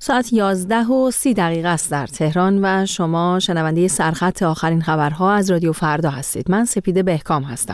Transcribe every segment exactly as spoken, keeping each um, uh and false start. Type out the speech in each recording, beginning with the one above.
ساعت یازده و سی دقیقه است در تهران و شما شنونده سرخط آخرین خبرها از رادیو فردا هستید. من سپیده بهکام هستم.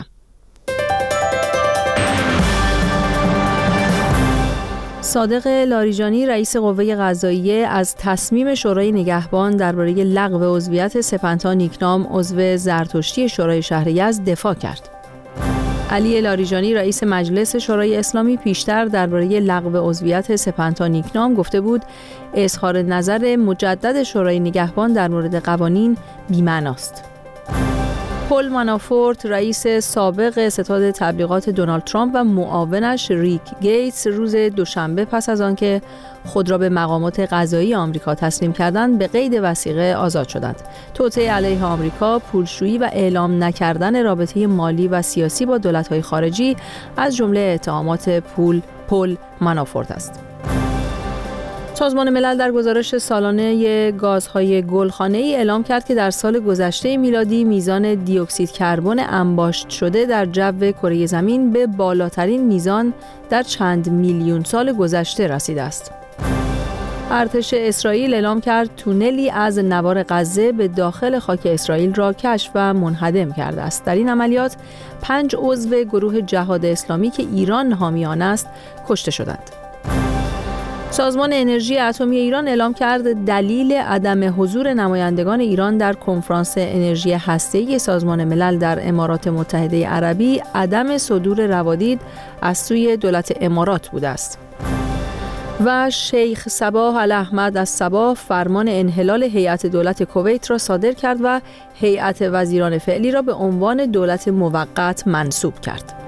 صادق لاریجانی رئیس قوه قضاییه از تصمیم شورای نگهبان درباره لغو عضویت سپنتا نیکنام عضو زرتشتی شورای شهر یزد دفاع کرد. علی لاریجانی رئیس مجلس شورای اسلامی پیشتر درباره لغو عضویت سپنتا نیکنام گفته بود اظهار نظر مجدد شورای نگهبان در مورد قوانین بی‌معناست. پل منافورت رئیس سابق ستاد تبلیغات دونالد ترامپ و معاونش ریک گیتس روز دوشنبه پس از آنکه خود را به مقامات قضایی آمریکا تسلیم کردند به قید وثیقه آزاد شدند. توطئه علیه آمریکا، پولشویی و اعلام نکردن رابطه مالی و سیاسی با دولت‌های خارجی از جمله اتهامات پول پل منافورت است. سازمان ملل در گزارش سالانه گازهای گلخانه‌ای اعلام کرد که در سال گذشته میلادی میزان دی اکسید کربن انباشت شده در جو کره زمین به بالاترین میزان در چند میلیون سال گذشته رسیده است. ارتش اسرائیل اعلام کرد تونلی از نوار غزه به داخل خاک اسرائیل را کشف و منهدم کرده است. در این عملیات پنج عضو گروه جهاد اسلامی که ایران حامی آن است کشته شدند. سازمان انرژی اتمی ایران اعلام کرد دلیل عدم حضور نمایندگان ایران در کنفرانس انرژی هسته‌ای سازمان ملل در امارات متحده عربی عدم صدور روادید از سوی دولت امارات بوده است. و شیخ صباح الاحمد الصباح فرمان انحلال هیئت دولت کویت را صادر کرد و هیئت وزیران فعلی را به عنوان دولت موقت منصوب کرد.